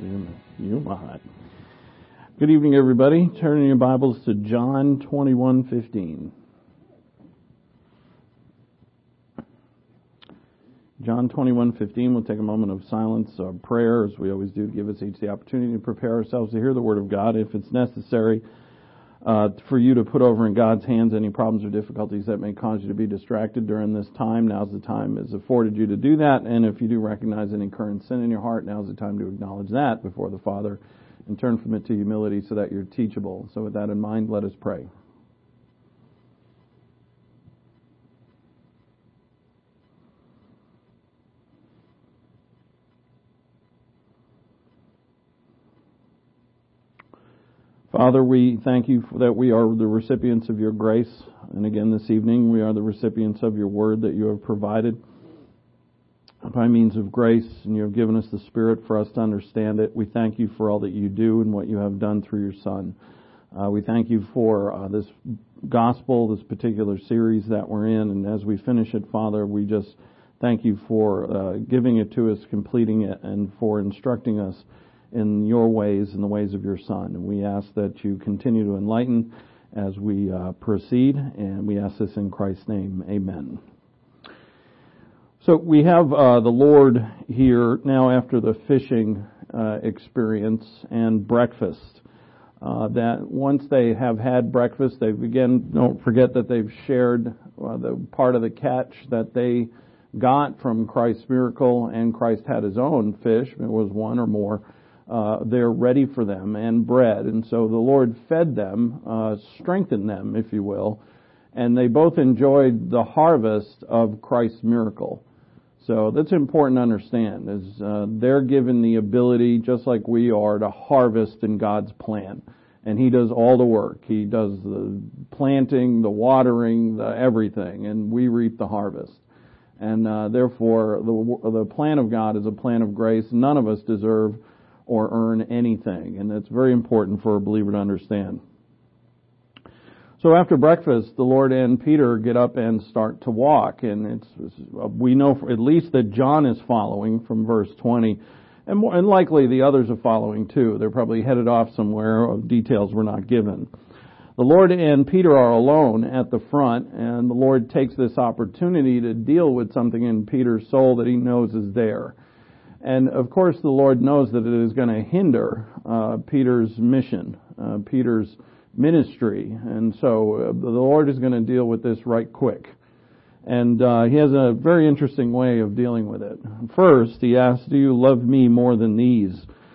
You might. Good evening, everybody. Turn in your Bibles to John 21:15. John 21:15. We'll take a moment of silence or prayer, as we always do, to give us each the opportunity to prepare ourselves to hear the Word of God. If it's necessary for you to put over in God's hands any problems or difficulties that may cause you to be distracted during this time, now's the time is afforded you to do that. And if you do recognize any current sin in your heart, now's the time to acknowledge that before the Father and turn from it to humility so that you're teachable. So with that in mind, let us pray. Father, we thank you that we are the recipients of your grace. And again this evening, we are the recipients of your word that you have provided by means of grace, and you have given us the Spirit for us to understand it. We thank you for all that you do and what you have done through your Son. We thank you for this gospel, this particular series that we're in. And as we finish it, Father, we just thank you for giving it to us, completing it, and for instructing us in your ways and the ways of your Son. And we ask that you continue to enlighten as we proceed, and we ask this in Christ's name. Amen. So we have the Lord here now after the fishing experience and breakfast. That once they have had breakfast, they've again, don't forget that they've shared the part of the catch that they got from Christ's miracle, and Christ had his own fish. It was one or more. They're ready for them, and bread. And so the Lord fed them, strengthened them, if you will, and they both enjoyed the harvest of Christ's miracle. So that's important to understand, is they're given the ability, just like we are, to harvest in God's plan. And He does all the work. He does the planting, the watering, the everything, and we reap the harvest. And therefore, the plan of God is a plan of grace. None of us deserve or earn anything, and it's very important for a believer to understand. So after breakfast, the Lord and Peter get up and start to walk, and we know at least that John is following from verse 20, and likely the others are following too. They're probably headed off somewhere. Details were not given. The Lord and Peter are alone at the front, and the Lord takes this opportunity to deal with something in Peter's soul that he knows is there. And of course, the Lord knows that it is going to hinder Peter's mission, Peter's ministry. And so the Lord is going to deal with this right quick. And He has a very interesting way of dealing with it. First, He asks, "Do you love me more than these?"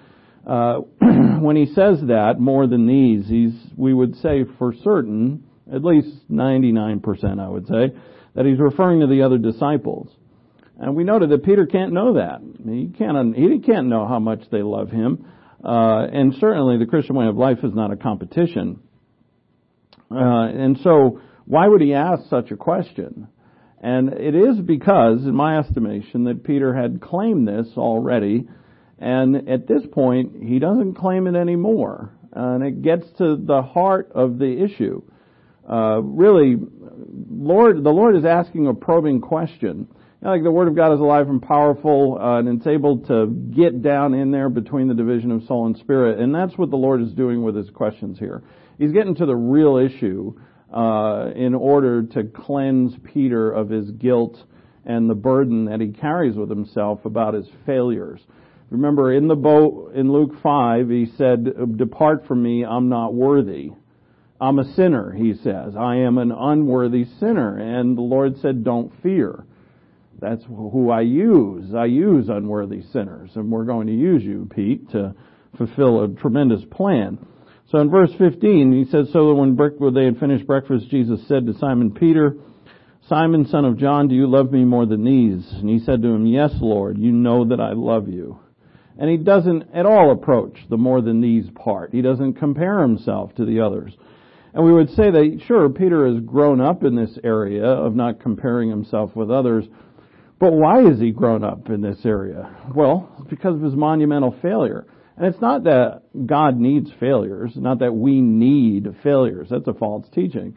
When He says that, more than these, we would say for certain, at least 99%, I would say, that He's referring to the other disciples. And we noted that Peter can't know that. He can't know how much they love him. And certainly the Christian way of life is not a competition. And so why would he ask such a question? And it is because, in my estimation, that Peter had claimed this already. And at this point, he doesn't claim it anymore. And it gets to the heart of the issue. Really, the Lord is asking a probing question. Like the Word of God is alive and powerful, and it's able to get down in there between the division of soul and spirit. And that's what the Lord is doing with His questions here. He's getting to the real issue in order to cleanse Peter of his guilt and the burden that he carries with himself about his failures. Remember, in the boat in Luke 5, he said, "Depart from me, I'm not worthy. I'm a sinner," he says. "I am an unworthy sinner." And the Lord said, "Don't fear. That's who I use. I use unworthy sinners, and we're going to use you, Pete, to fulfill a tremendous plan." So in verse 15, he says, "So when they had finished breakfast, Jesus said to Simon Peter, 'Simon, son of John, do you love me more than these?' And he said to him, 'Yes, Lord, you know that I love you.'" And he doesn't at all approach the more than these part. He doesn't compare himself to the others. And we would say that, sure, Peter has grown up in this area of not comparing himself with others. But why has he grown up in this area? Well, it's because of his monumental failure. And it's not that God needs failures, not that we need failures. That's a false teaching.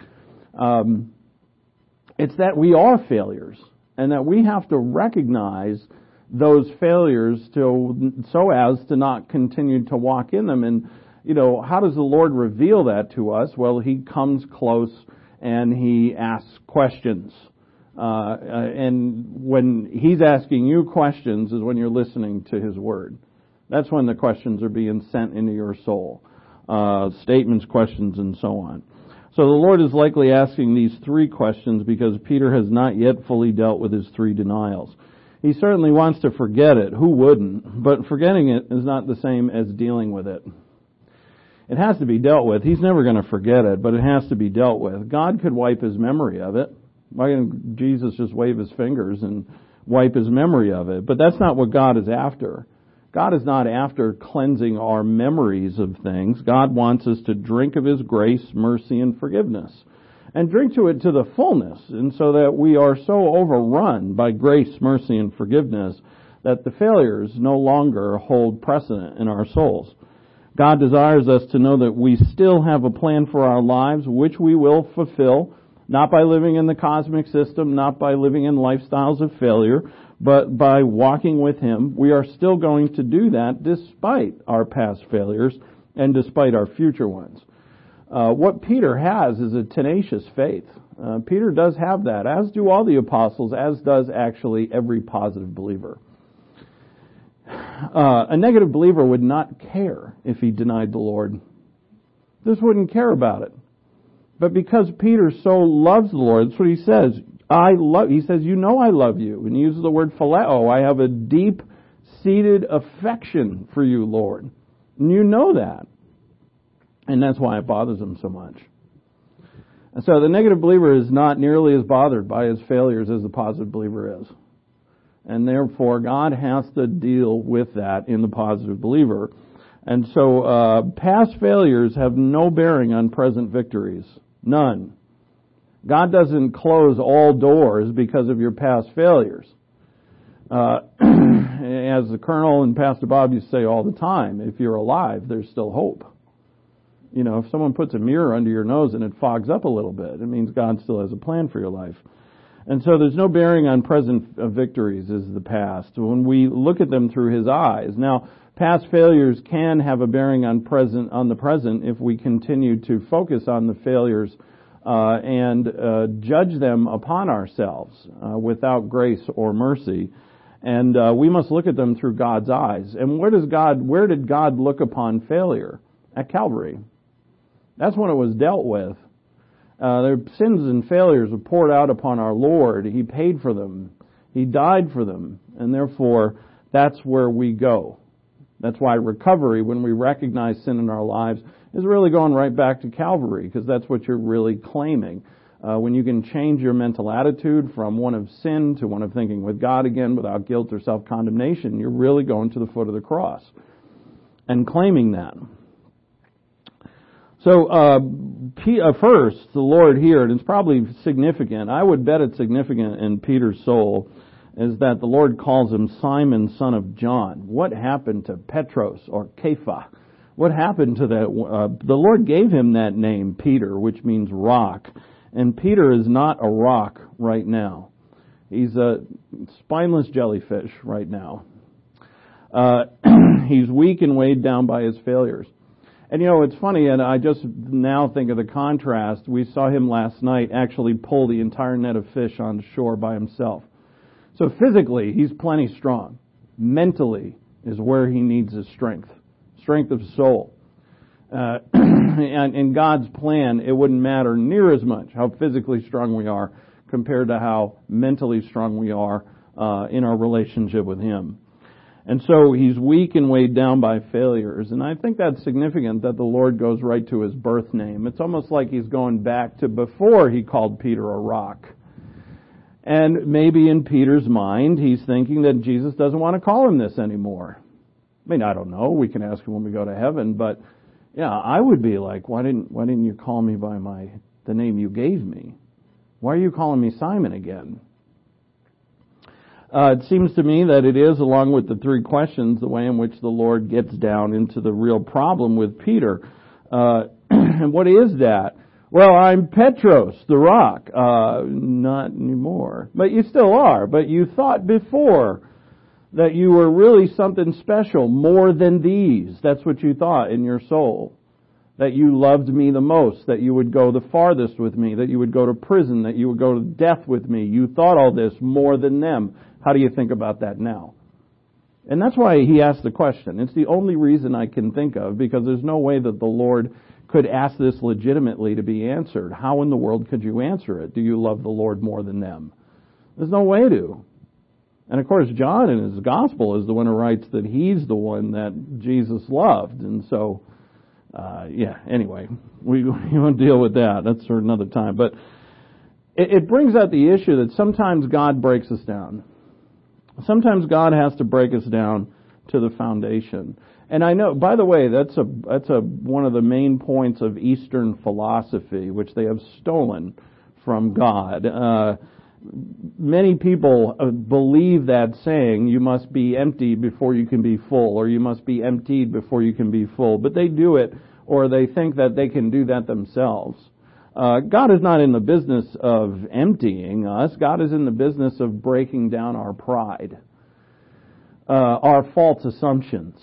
It's that we are failures, and that we have to recognize those failures so as to not continue to walk in them. And, how does the Lord reveal that to us? Well, He comes close and He asks questions. And when He's asking you questions is when you're listening to His Word. That's when the questions are being sent into your soul. Statements, questions, and so on. So the Lord is likely asking these 3 questions because Peter has not yet fully dealt with his 3 denials. He certainly wants to forget it. Who wouldn't? But forgetting it is not the same as dealing with it. It has to be dealt with. He's never going to forget it, but it has to be dealt with. God could wipe his memory of it. Why can't Jesus just wave his fingers and wipe his memory of it? But that's not what God is after. God is not after cleansing our memories of things. God wants us to drink of His grace, mercy, and forgiveness. And drink to it to the fullness, and so that we are so overrun by grace, mercy, and forgiveness that the failures no longer hold precedent in our souls. God desires us to know that we still have a plan for our lives, which we will fulfill, not by living in the cosmic system, not by living in lifestyles of failure, but by walking with Him. We are still going to do that despite our past failures and despite our future ones. What Peter has is a tenacious faith. Peter does have that, as do all the apostles, as does actually every positive believer. A negative believer would not care if he denied the Lord. Just wouldn't care about it. But because Peter so loves the Lord, that's what he says. He says, I love you. And he uses the word phileo. I have a deep-seated affection for you, Lord. And you know that. And that's why it bothers him so much. And so the negative believer is not nearly as bothered by his failures as the positive believer is. And therefore, God has to deal with that in the positive believer. And so past failures have no bearing on present victories. None. God doesn't close all doors because of your past failures. As the Colonel and Pastor Bob used to say all the time, if you're alive, there's still hope. If someone puts a mirror under your nose and it fogs up a little bit, it means God still has a plan for your life. And so there's no bearing on present victories as the past when we look at them through His eyes. Now, past failures can have a bearing on the present if we continue to focus on the failures and judge them upon ourselves without grace or mercy. And we must look at them through God's eyes. And where did God look upon failure? At Calvary. That's when it was dealt with. Their sins and failures were poured out upon our Lord. He paid for them. He died for them. And therefore, that's where we go. That's why recovery, when we recognize sin in our lives, is really going right back to Calvary, because that's what you're really claiming. When you can change your mental attitude from one of sin to one of thinking with God again without guilt or self-condemnation, you're really going to the foot of the cross and claiming that. So, first, the Lord here, and it's probably significant, I would bet it's significant in Peter's soul, is that the Lord calls him Simon, son of John. What happened to Petros or Kepha? What happened to that? The Lord gave him that name, Peter, which means rock. And Peter is not a rock right now. He's a spineless jellyfish right now. He's weak and weighed down by his failures. And it's funny, and I just now think of the contrast. We saw him last night actually pull the entire net of fish on shore by himself. So physically, he's plenty strong. Mentally is where he needs his strength of soul. And in God's plan, it wouldn't matter near as much how physically strong we are compared to how mentally strong we are in our relationship with Him. And so he's weak and weighed down by failures. And I think that's significant that the Lord goes right to his birth name. It's almost like he's going back to before he called Peter a rock. And maybe in Peter's mind, he's thinking that Jesus doesn't want to call him this anymore. I mean, I don't know. We can ask him when we go to heaven. But, yeah, I would be like, why didn't you call me by the name you gave me? Why are you calling me Simon again? It seems to me that it is, along with the 3 questions, the way in which the Lord gets down into the real problem with Peter. And what is that? Well, I'm Petros, the rock. Not anymore. But you still are. But you thought before That you were really something special, more than these. That's what you thought in your soul. That you loved me the most, that you would go the farthest with me, that you would go to prison, that you would go to death with me. You thought all this more than them. How do you think about that now? And that's why he asked the question. It's the only reason I can think of, because there's no way that the Lord could ask this legitimately to be answered. How in the world could you answer it? Do you love the Lord more than them? There's no way to. And of course, John in his gospel is the one who writes that he's the one that Jesus loved. And so, anyway, we won't deal with that. That's for another time. But it brings out the issue that sometimes God breaks us down. Sometimes God has to break us down to the foundation. And I know, by the way, that's one of the main points of Eastern philosophy, which they have stolen from God. Many people believe that saying, you must be empty before you can be full, or you must be emptied before you can be full. But they do it, or they think that they can do that themselves. God is not in the business of emptying us. God is in the business of breaking down our pride, our false assumptions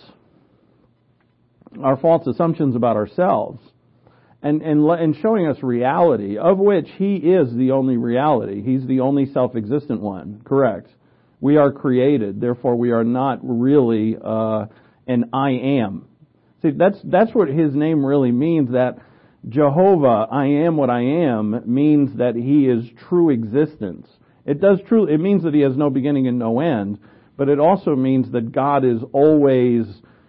about ourselves. And showing us reality, of which He is the only reality. He's the only self-existent one. Correct. We are created, therefore we are not really an I am. See, that's what His name really means. That Jehovah, I am what I am, means that He is true existence. It means that He has no beginning and no end, but it also means that God is always.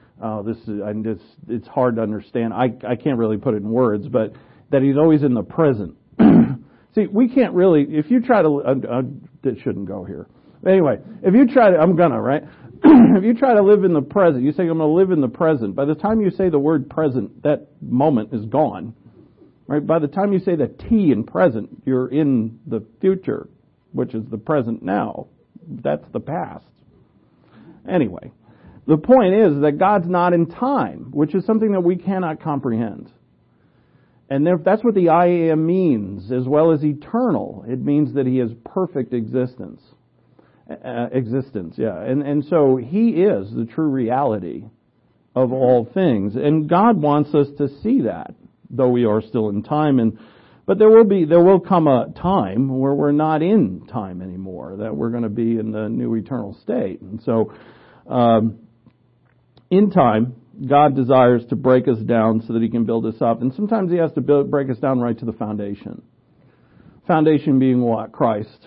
It's hard to understand. I can't really put it in words, but that He's always in the present. See, we can't really, if you try to, it shouldn't go here. Anyway, if you try to, I'm gonna, right? If you try to live in the present, you say, I'm gonna live in the present. By the time you say the word present, that moment is gone. Right? By the time you say the T in present, you're in the future, which is the present now. That's the past. Anyway. The point is that God's not in time, which is something that we cannot comprehend. And that's what the I am means, as well as eternal. It means that He has perfect existence. And so He is the true reality of all things. And God wants us to see that, though we are still in time. But there will come a time where we're not in time anymore, that we're going to be in the new eternal state. And so, in time, God desires to break us down so that He can build us up. And sometimes He has to break us down right to the foundation. Foundation being what? Christ.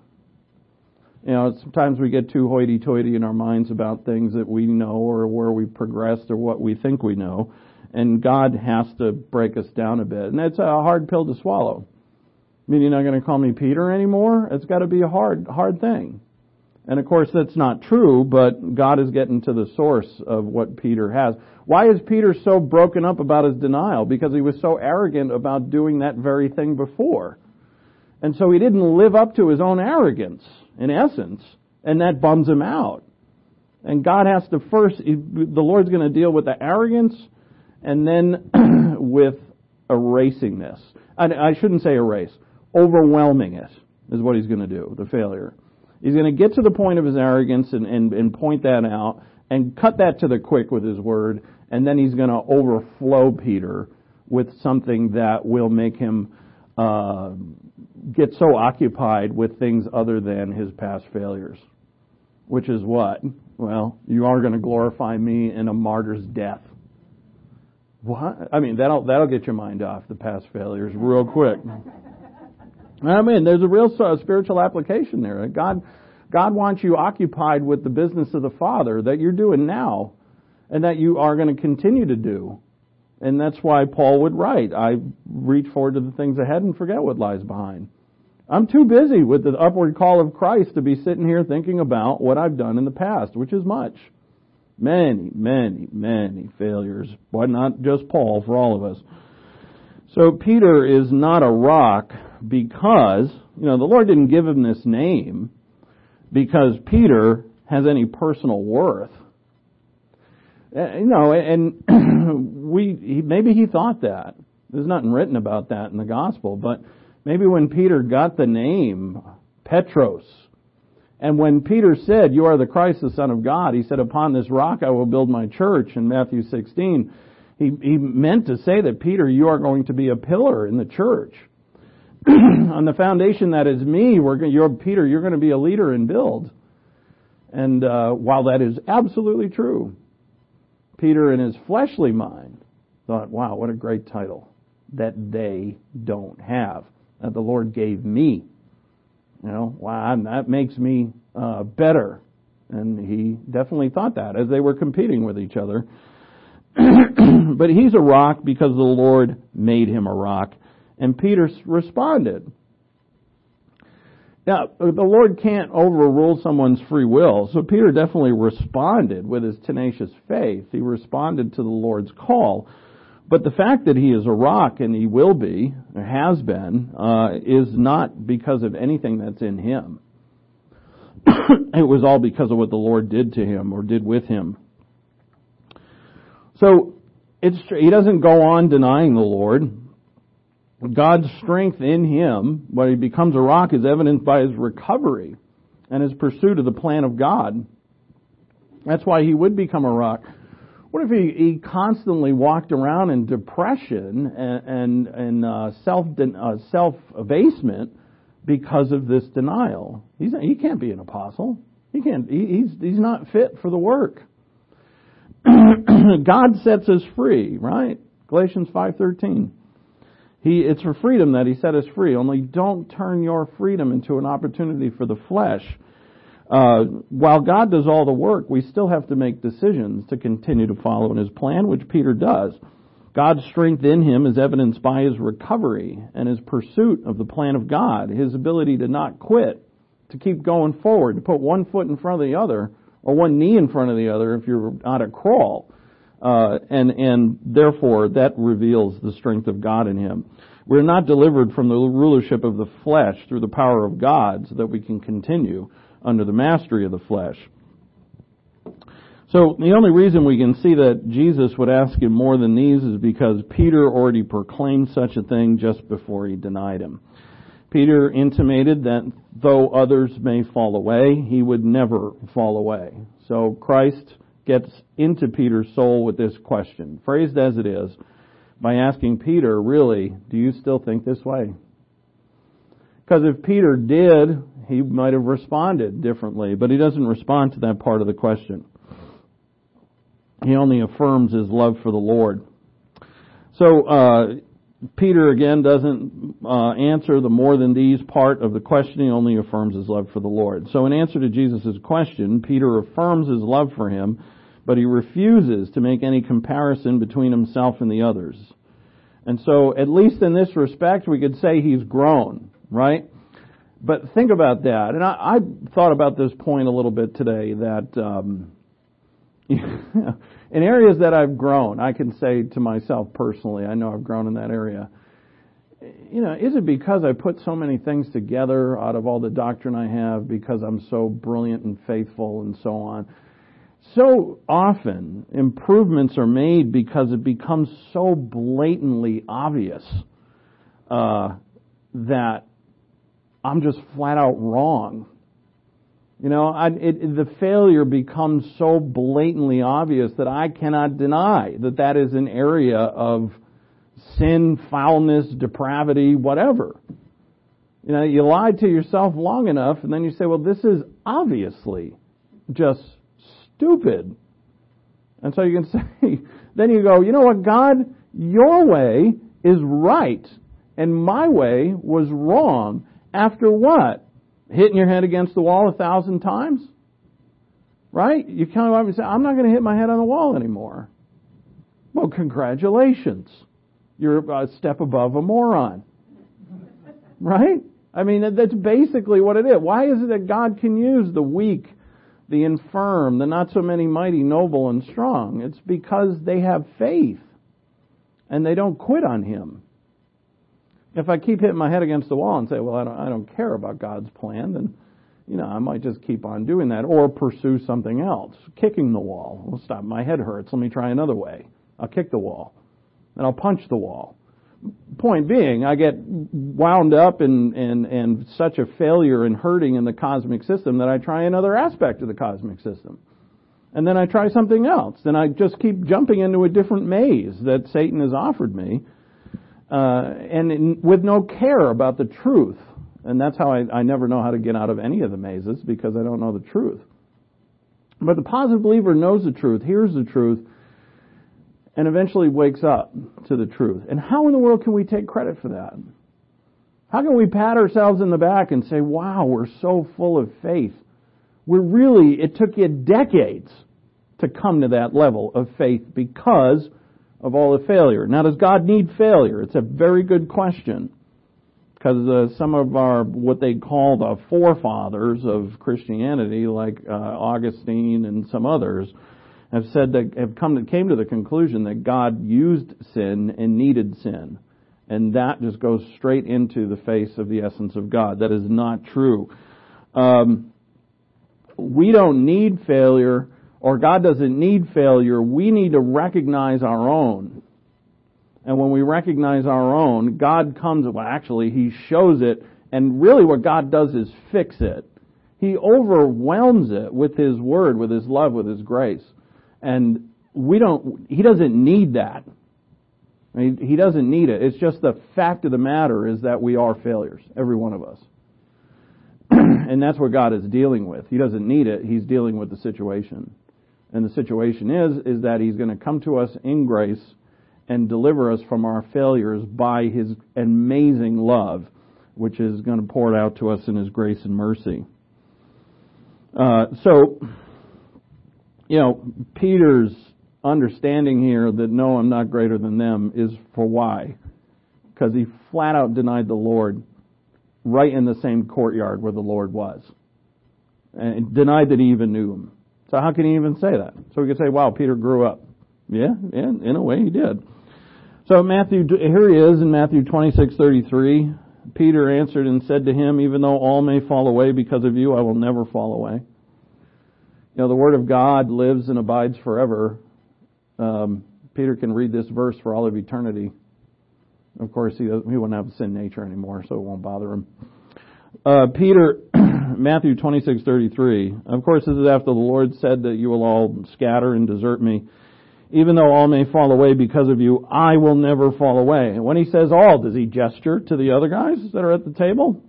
You know, sometimes we get too hoity-toity in our minds about things that we know or where we progressed or what we think we know. And God has to break us down a bit. And it's a hard pill to swallow. I mean, you're not going to call me Peter anymore? It's got to be a hard thing. And of course that's not true, but God is getting to the source of what Peter has. Why is Peter so broken up about his denial? Because he was so arrogant about doing that very thing before. And so he didn't live up to his own arrogance, in essence, and that bums him out. And God has to the Lord's going to deal with the arrogance and then with erasing this. I shouldn't say erase. Overwhelming it is what He's going to do, the failure. He's going to get to the point of his arrogance and point that out and cut that to the quick with His word, and then He's going to overflow Peter with something that will make him get so occupied with things other than his past failures. Which is what? Well, you are going to glorify me in a martyr's death. What? I mean, that'll get your mind off the past failures real quick. I mean, there's a real spiritual application there. God wants you occupied with the business of the Father that you're doing now and that you are going to continue to do. And that's why Paul would write, I reach forward to the things ahead and forget what lies behind. I'm too busy with the upward call of Christ to be sitting here thinking about what I've done in the past, which is much. Many, many, many failures, but not just Paul, for all of us. So Peter is not a rock because, the Lord didn't give him this name because Peter has any personal worth. And maybe he thought that. There's nothing written about that in the gospel, but maybe when Peter got the name Petros, And when Peter said, "You are the Christ, the Son of God," he said, "Upon this rock I will build my church," in Matthew 16. He meant to say that, Peter, you are going to be a pillar in the church. On the foundation that is me, Peter, you're going to be a leader and build. And while that is absolutely true, Peter in his fleshly mind thought, wow, what a great title that they don't have, that the Lord gave me. Wow, that makes me better. And he definitely thought that as they were competing with each other. But he's a rock because the Lord made him a rock. And Peter responded. Now, the Lord can't overrule someone's free will, so Peter definitely responded with his tenacious faith. He responded to the Lord's call. But the fact that he is a rock, and he will be, or has been, is not because of anything that's in him. It was all because of what the Lord did to him or did with him. So he doesn't go on denying the Lord. God's strength in him, when he becomes a rock, is evidenced by his recovery and his pursuit of the plan of God. That's why he would become a rock. What if he constantly walked around in depression and self-abasement because of this denial? He can't be an apostle. He can't. He's not fit for the work. God sets us free, right? Galatians 5:13. It's for freedom that he set us free. Only don't turn your freedom into an opportunity for the flesh. While God does all the work, we still have to make decisions to continue to follow in his plan, which Peter does. God's strength in him is evidenced by his recovery and his pursuit of the plan of God, his ability to not quit, to keep going forward, to put one foot in front of the other, or one knee in front of the other if you're on a crawl. And therefore, that reveals the strength of God in him. We're not delivered from the rulership of the flesh through the power of God so that we can continue under the mastery of the flesh. So the only reason we can see that Jesus would ask him more than these is because Peter already proclaimed such a thing just before he denied him. Peter intimated that though others may fall away, he would never fall away. So Christ gets into Peter's soul with this question, phrased as it is, by asking Peter, really, do you still think this way? Because if Peter did, he might have responded differently, but he doesn't respond to that part of the question. He only affirms his love for the Lord. So Peter, again, doesn't answer the more than these part of the question. He only affirms his love for the Lord. So in answer to Jesus' question, Peter affirms his love for him, but he refuses to make any comparison between himself and the others. And so, at least in this respect, we could say he's grown, right? But think about that. And I thought about this point a little bit today, that in areas that I've grown, I can say to myself personally, I know I've grown in that area. Is it because I put so many things together out of all the doctrine I have, because I'm so brilliant and faithful and so on? So often, improvements are made because it becomes so blatantly obvious that I'm just flat out wrong. The failure becomes so blatantly obvious that I cannot deny that is an area of sin, foulness, depravity, whatever. You lied to yourself long enough, and then you say, well, this is obviously just stupid. And so you can say, then you go, you know what, God, your way is right, and my way was wrong. After what? Hitting your head against the wall 1,000 times? Right? You kind of say, I'm not going to hit my head on the wall anymore. Well, congratulations. You're a step above a moron. Right? I mean, that's basically what it is. Why is it that God can use the weak, the infirm, the not so many mighty, noble, and strong? It's because they have faith and they don't quit on Him. If I keep hitting my head against the wall and say, well, I don't care about God's plan, then, I might just keep on doing that or pursue something else. Kicking the wall. Well, stop, my head hurts. Let me try another way. I'll kick the wall. Then I'll punch the wall. Point being, I get wound up in such a failure and hurting in the cosmic system that I try another aspect of the cosmic system. And then I try something else. Then I just keep jumping into a different maze that Satan has offered me, with no care about the truth. And that's how I never know how to get out of any of the mazes, because I don't know the truth. But the positive believer knows the truth, hears the truth, and eventually wakes up to the truth. And how in the world can we take credit for that? How can we pat ourselves in the back and say, wow, we're so full of faith? It took you decades to come to that level of faith because of all the failure. Now, does God need failure? It's a very good question. Because some of our, what they call the forefathers of Christianity, like Augustine and some others, have said that came to the conclusion that God used sin and needed sin. And that just goes straight into the face of the essence of God. That is not true. We don't need failure, or God doesn't need failure. We need to recognize our own. And when we recognize our own, God comes, He shows it, and really what God does is fix it. He overwhelms it with His Word, with His love, with His grace. And He doesn't need that. He doesn't need it. It's just the fact of the matter is that we are failures, every one of us. And that's what God is dealing with. He doesn't need it. He's dealing with the situation. And the situation is that He's going to come to us in grace and deliver us from our failures by His amazing love, which is going to pour it out to us in His grace and mercy. Peter's understanding here that no, I'm not greater than them is for why? Because he flat out denied the Lord right in the same courtyard where the Lord was. And denied that he even knew Him. So how can he even say that? So we could say, wow, Peter grew up. Yeah, in a way he did. So here he is in Matthew 26:33. Peter answered and said to him, even though all may fall away because of you, I will never fall away. The Word of God lives and abides forever. Peter can read this verse for all of eternity. Of course, he wouldn't have a sin nature anymore, so it won't bother him. Peter, Matthew 26:33. Of course, this is after the Lord said that you will all scatter and desert me. Even though all may fall away because of you, I will never fall away. And when he says all, does he gesture to the other guys that are at the table?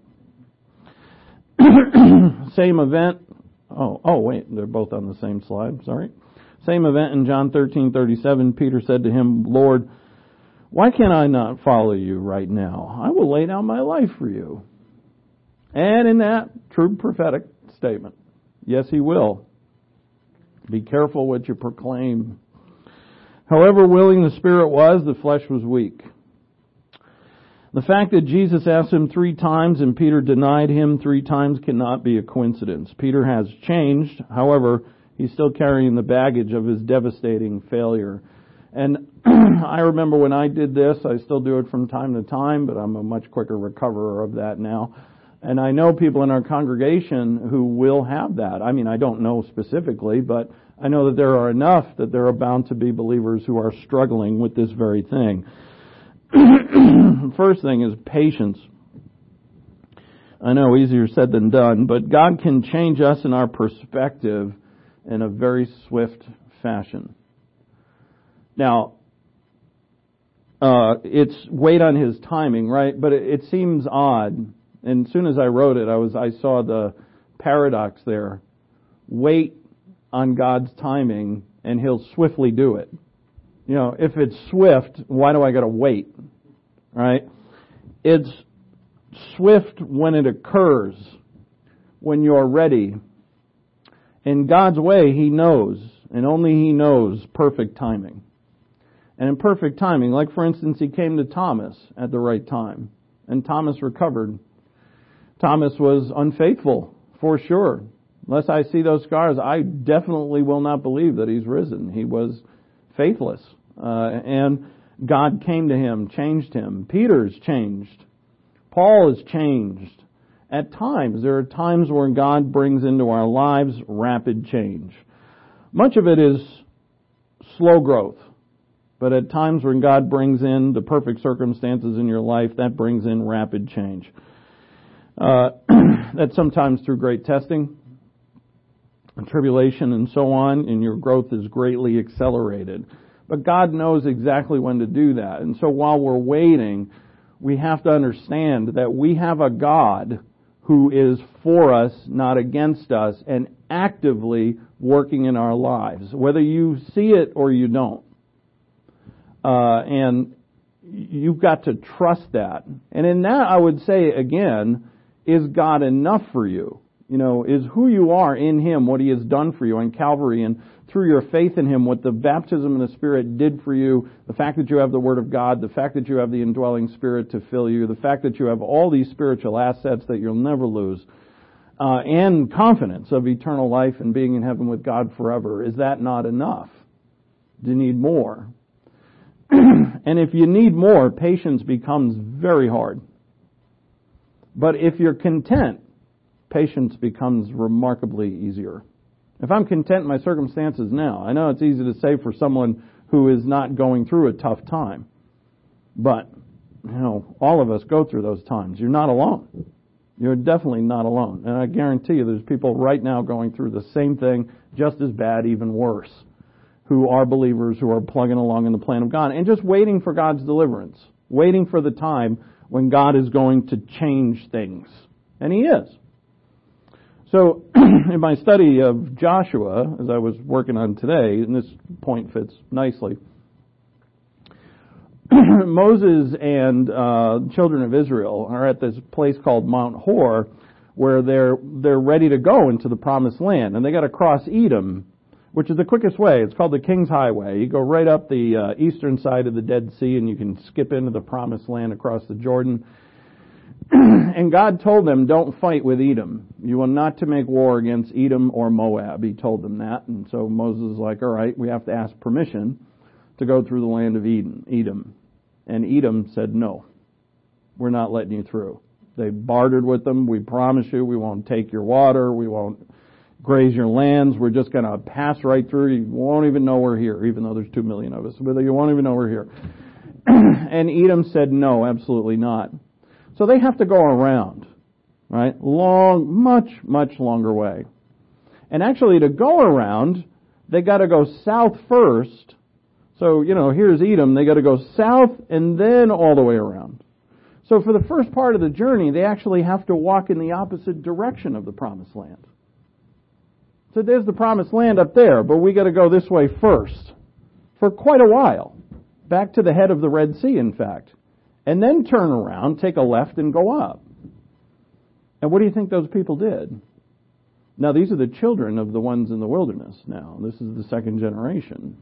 Same event. Oh, wait, they're both on the same slide. Sorry. Same event in John 13:37. Peter said to him, Lord, why can I not follow you right now? I will lay down my life for you. And in that, true prophetic statement. Yes, he will. Be careful what you proclaim. However willing the Spirit was, the flesh was weak. The fact that Jesus asked him 3 times and Peter denied him 3 times cannot be a coincidence. Peter has changed. However, he's still carrying the baggage of his devastating failure. And I remember when I did this, I still do it from time to time, but I'm a much quicker recoverer of that now. And I know people in our congregation who will have that. I mean, I don't know specifically, but I know that there are enough that there are bound to be believers who are struggling with this very thing. First thing is patience. I know, easier said than done, but God can change us in our perspective in a very swift fashion. Now, it's wait on His timing, right? But it seems odd. And as soon as I wrote it, I saw the paradox there. Wait on God's timing, and He'll swiftly do it. If it's swift, why do I got to wait? Right? It's swift when it occurs, when you're ready. In God's way, He knows, and only He knows perfect timing. And in perfect timing, like for instance, He came to Thomas at the right time, and Thomas recovered. Thomas was unfaithful, for sure. Unless I see those scars, I definitely will not believe that He's risen. He was faithless. And God came to him, changed him. Peter's changed. Paul is changed. At times, there are times where God brings into our lives rapid change. Much of it is slow growth. But at times when God brings in the perfect circumstances in your life, that brings in rapid change. That's sometimes through great testing and tribulation and so on, and your growth is greatly accelerated. But God knows exactly when to do that. And so while we're waiting, we have to understand that we have a God who is for us, not against us, and actively working in our lives, whether you see it or you don't. And you've got to trust that. And in that, I would say, again, is God enough for you? You know, is who you are in Him, what He has done for you on Calvary, and through your faith in Him, what the baptism of the Spirit did for you, the fact that you have the Word of God, the fact that you have the indwelling Spirit to fill you, the fact that you have all these spiritual assets that you'll never lose, and confidence of eternal life and being in heaven with God forever. Is that not enough? Do you need more? And if you need more, patience becomes very hard. But if you're content, patience becomes remarkably easier. If I'm content in my circumstances now, I know it's easy to say for someone who is not going through a tough time. But, you know, all of us go through those times. You're not alone. You're definitely not alone. And I guarantee you there's people right now going through the same thing, just as bad, even worse, who are believers, who are plugging along in the plan of God and just waiting for God's deliverance, waiting for the time when God is going to change things. And He is. So, in my study of Joshua, as I was working on today, and this point fits nicely, Moses and children of Israel are at this place called Mount Hor, where they're ready to go into the Promised Land, and they got to cross Edom, which is the quickest way. It's called the King's Highway. You go right up the eastern side of the Dead Sea, and you can skip into the Promised Land across the Jordan. And God told them, don't fight with Edom. You are not to make war against Edom or Moab. He told them that. And so Moses is like, all right, we have to ask permission to go through the land of Edom. And Edom said, no, we're not letting you through. They bartered with them. We promise you we won't take your water. We won't graze your lands. We're just going to pass right through. You won't even know we're here, even though there's 2 million of us. But you won't even know we're here. And Edom said, no, absolutely not. So they have to go around, right? Much longer way. And actually to go around, they got to go south first. So, you know, here's Edom. They got to go south and then all the way around. So for the first part of the journey, they actually have to walk in the opposite direction of the Promised Land. So there's the Promised Land up there, but we got to go this way first for quite a while. Back to the head of the Red Sea, in fact. And then turn around, take a left, and go up. And what do you think those people did? Now, these are the children of the ones in the wilderness now. This is the second generation.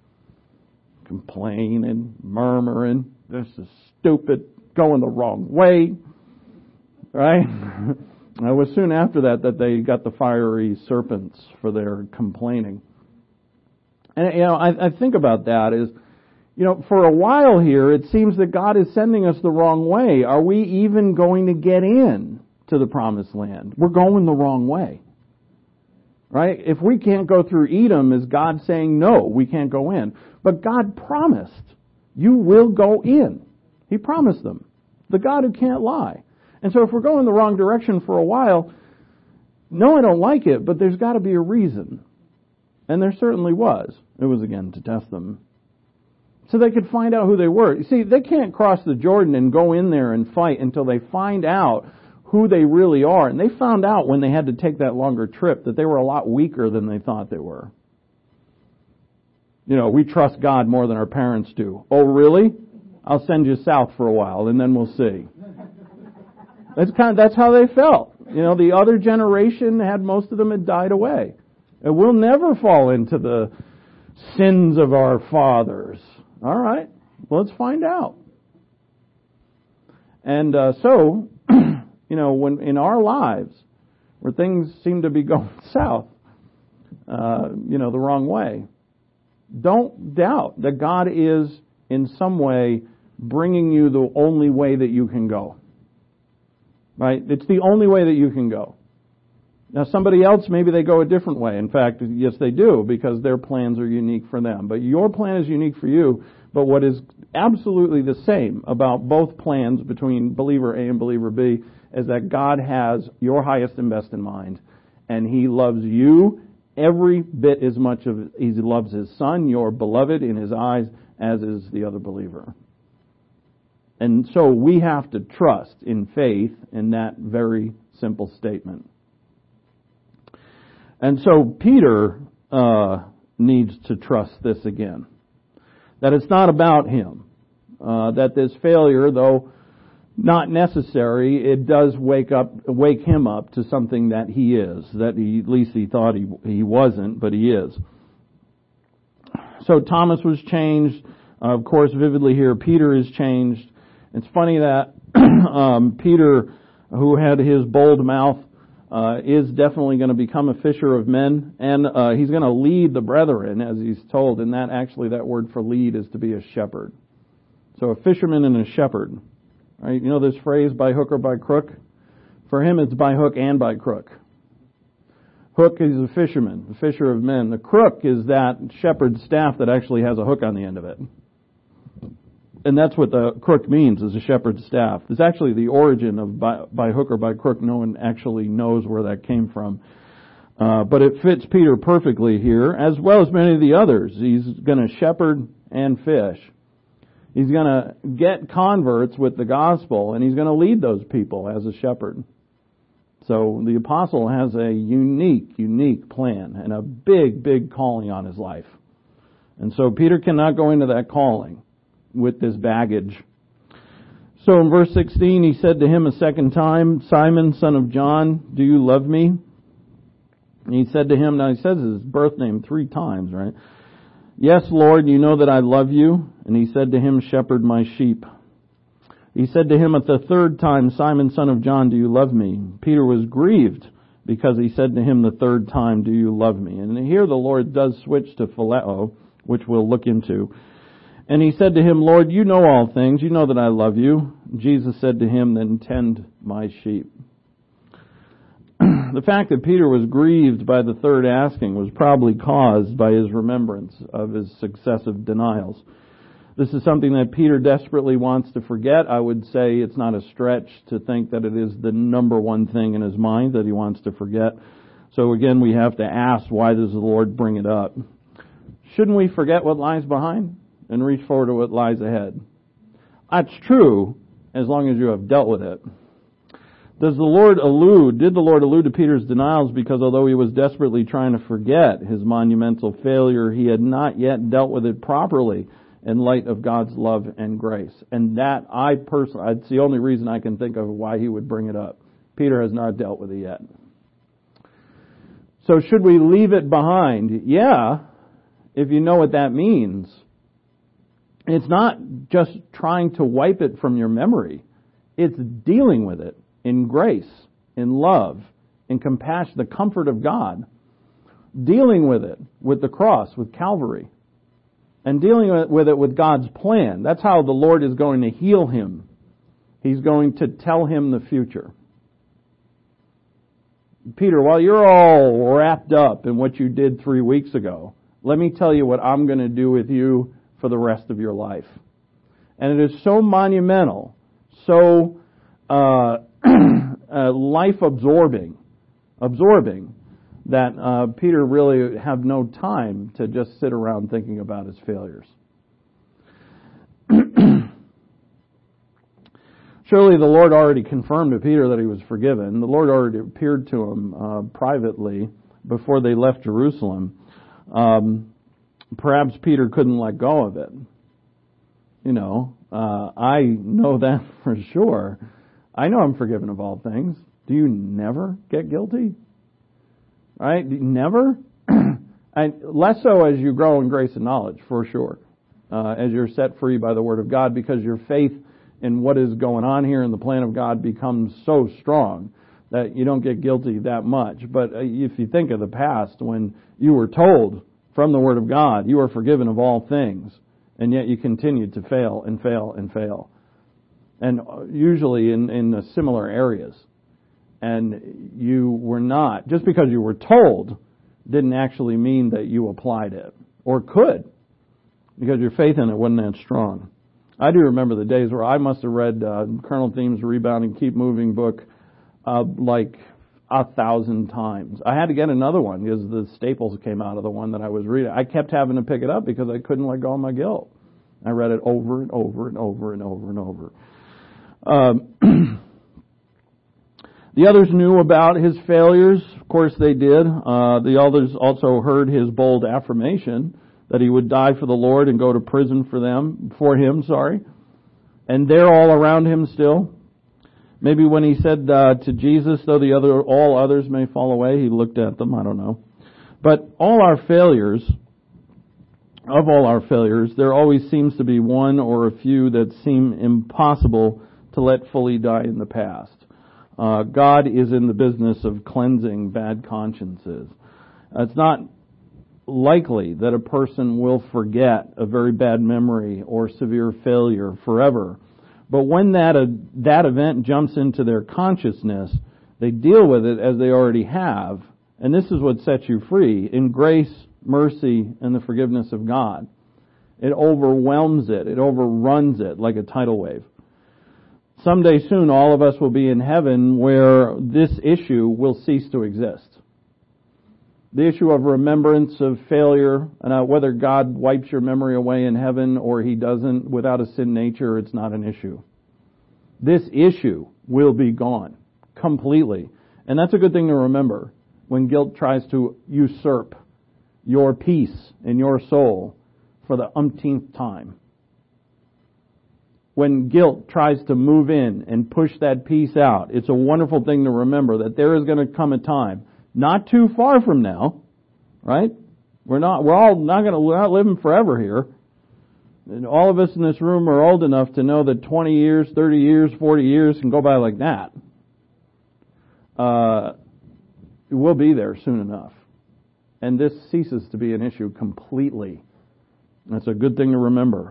Complaining, murmuring, this is stupid, going the wrong way. Right? It was soon after that they got the fiery serpents for their complaining. And, you know, I think about that is, you know, for a while here, it seems that God is sending us the wrong way. Are we even going to get in to the Promised Land? We're going the wrong way. Right? If we can't go through Edom, is God saying, no, we can't go in? But God promised, you will go in. He promised them. The God who can't lie. And so if we're going the wrong direction for a while, no, I don't like it, but there's got to be a reason. And there certainly was. It was, again, to test them. So they could find out who they were. You see, they can't cross the Jordan and go in there and fight until they find out who they really are. And they found out when they had to take that longer trip that they were a lot weaker than they thought they were. You know, we trust God more than our parents do. Oh, really? I'll send you south for a while and then we'll see. That's how they felt. You know, the other generation most of them had died away. And we'll never fall into the sins of our fathers. All right, well, let's find out. And so, you know, when in our lives, where things seem to be going south, you know, the wrong way, don't doubt that God is in some way bringing you the only way that you can go. Right? It's the only way that you can go. Now, somebody else, maybe they go a different way. In fact, yes, they do, because their plans are unique for them. But your plan is unique for you, But what is absolutely the same about both plans between believer A and believer B is that God has your highest and best in mind. And He loves you every bit as much as He loves His Son, your beloved in His eyes, as is the other believer. And so we have to trust in faith in that very simple statement. And so Peter needs to trust this again. That it's not about him. That this failure, though not necessary, it does wake him up to something that he is. That at least he thought he wasn't, but he is. So Thomas was changed. Of course, vividly here, Peter is changed. It's funny that Peter, who had his bold mouth, is definitely going to become a fisher of men, and he's going to lead the brethren, as he's told, and that word for lead is to be a shepherd. So a fisherman and a shepherd. Right? You know this phrase, by hook or by crook? For him it's by hook and by crook. Hook is a fisherman, the fisher of men. The crook is that shepherd's staff that actually has a hook on the end of it. And that's what the crook means, is a shepherd's staff. It's actually the origin of by hook or by crook. No one actually knows where that came from. But it fits Peter perfectly here, as well as many of the others. He's going to shepherd and fish. He's going to get converts with the gospel, and he's going to lead those people as a shepherd. So the apostle has a unique plan and a big calling on his life. And so Peter cannot go into that calling with this baggage. So in verse 16, he said to him a second time, Simon, son of John, do you love me? And he said to him, now he says his birth name 3 times, right? Yes, Lord, you know that I love you. And he said to him, shepherd my sheep. He said to him at the 3rd time, Simon, son of John, do you love me? Peter was grieved because he said to him the 3rd time, do you love me? And here the Lord does switch to phileo, which we'll look into. And he said to him, Lord, you know all things. You know that I love you. Jesus said to him, then tend my sheep. The fact that Peter was grieved by the 3rd asking was probably caused by his remembrance of his successive denials. This is something that Peter desperately wants to forget. I would say it's not a stretch to think that it is the number one thing in his mind that he wants to forget. So again, we have to ask, why does the Lord bring it up? Shouldn't we forget what lies behind and reach forward to what lies ahead? That's true as long as you have dealt with it. Did the Lord allude to Peter's denials because although he was desperately trying to forget his monumental failure, he had not yet dealt with it properly in light of God's love and grace? And that, it's the only reason I can think of why he would bring it up. Peter has not dealt with it yet. So should we leave it behind? Yeah, if you know what that means. It's not just trying to wipe it from your memory. It's dealing with it in grace, in love, in compassion, the comfort of God. Dealing with it with the cross, with Calvary. And dealing with it with God's plan. That's how the Lord is going to heal him. He's going to tell him the future. Peter, while you're all wrapped up in what you did 3 weeks ago, let me tell you what I'm going to do with you for the rest of your life. And it is so monumental, so life-absorbing, that Peter really had no time to just sit around thinking about his failures. Surely the Lord already confirmed to Peter that he was forgiven. The Lord already appeared to him privately before they left Jerusalem. Perhaps Peter couldn't let go of it. I know that for sure. I know I'm forgiven of all things. Do you never get guilty? Right? Never? And less so as you grow in grace and knowledge, for sure. As you're set free by the Word of God, because your faith in what is going on here in the plan of God becomes so strong that you don't get guilty that much. But if you think of the past, when you were told from the Word of God, you are forgiven of all things, and yet you continued to fail and fail and fail. And usually in similar areas. And you were not, just because you were told, didn't actually mean that you applied it, or could. because your faith in it wasn't that strong. I do remember the days where I must have read Colonel Thiem's Rebound and Keep Moving book like 1,000 times. I had to get another one because the staples came out of the one that I was reading. I kept having to pick it up because I couldn't let go of my guilt. I read it over and over and over and over and over. The others knew about his failures. Of course they did. The others also heard his bold affirmation that he would die for the Lord and go to prison for him. And they're all around him still. Maybe when he said to Jesus, though all others may fall away, he looked at them. I don't know. But of all our failures, there always seems to be one or a few that seem impossible to let fully die in the past. God is in the business of cleansing bad consciences. It's not likely that a person will forget a very bad memory or severe failure forever. But when that event jumps into their consciousness, they deal with it as they already have. And this is what sets you free in grace, mercy, and the forgiveness of God. It overwhelms it. It overruns it like a tidal wave. Someday soon, all of us will be in heaven where this issue will cease to exist. The issue of remembrance of failure, and whether God wipes your memory away in heaven or He doesn't, without a sin nature, it's not an issue. This issue will be gone completely. And that's a good thing to remember when guilt tries to usurp your peace in your soul for the umpteenth time. When guilt tries to move in and push that peace out, it's a wonderful thing to remember that there is going to come a time, not too far from now, right? We're not living forever here. And all of us in this room are old enough to know that 20 years, 30 years, 40 years can go by like that. We'll be there soon enough. And this ceases to be an issue completely. That's a good thing to remember.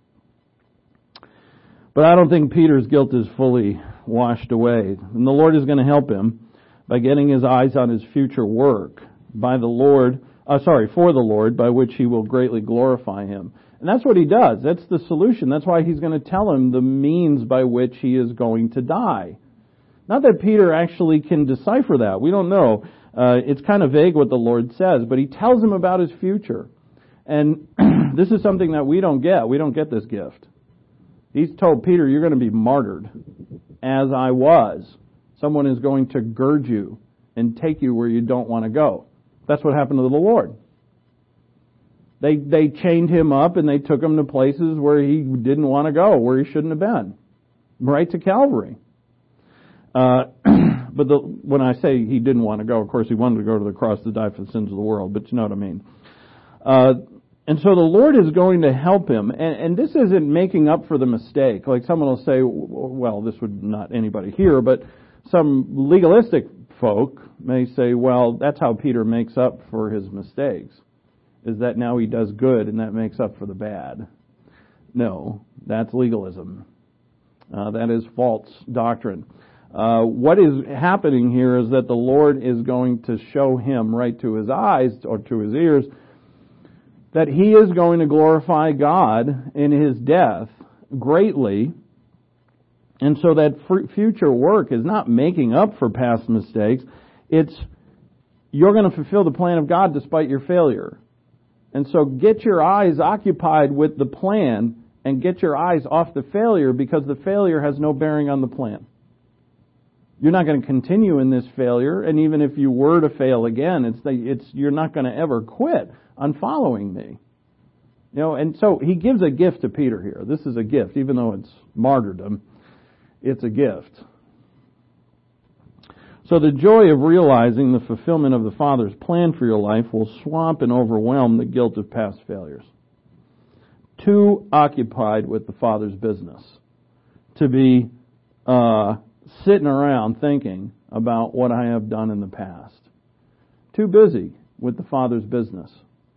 But I don't think Peter's guilt is fully washed away. And the Lord is going to help him by getting his eyes on his future work for the Lord, by which he will greatly glorify him. And that's what he does. That's the solution. That's why he's going to tell him the means by which he is going to die. Not that Peter actually can decipher that. We don't know. It's kind of vague what the Lord says, but he tells him about his future. And this is something that we don't get. We don't get this gift. He's told Peter, you're going to be martyred, as I was. Someone is going to gird you and take you where you don't want to go. That's what happened to the Lord. They chained him up and they took him to places where he didn't want to go, where he shouldn't have been. Right to Calvary. But when I say he didn't want to go, of course he wanted to go to the cross to die for the sins of the world, but you know what I mean. And so the Lord is going to help him. And this isn't making up for the mistake. Like someone will say, well, this would not anybody here, but some legalistic folk may say, well, that's how Peter makes up for his mistakes, is that now he does good and that makes up for the bad. No, that's legalism. That is false doctrine. What is happening here is that the Lord is going to show him right to his eyes or to his ears that he is going to glorify God in his death greatly. And so that future work is not making up for past mistakes. It's you're going to fulfill the plan of God despite your failure. And so get your eyes occupied with the plan and get your eyes off the failure, because the failure has no bearing on the plan. You're not going to continue in this failure, and even if you were to fail again, you're not going to ever quit on following me. You know, and so he gives a gift to Peter here. This is a gift, even though it's martyrdom. It's a gift. So the joy of realizing the fulfillment of the Father's plan for your life will swamp and overwhelm the guilt of past failures. Too occupied with the Father's business to be sitting around thinking about what I have done in the past. Too busy with the Father's business.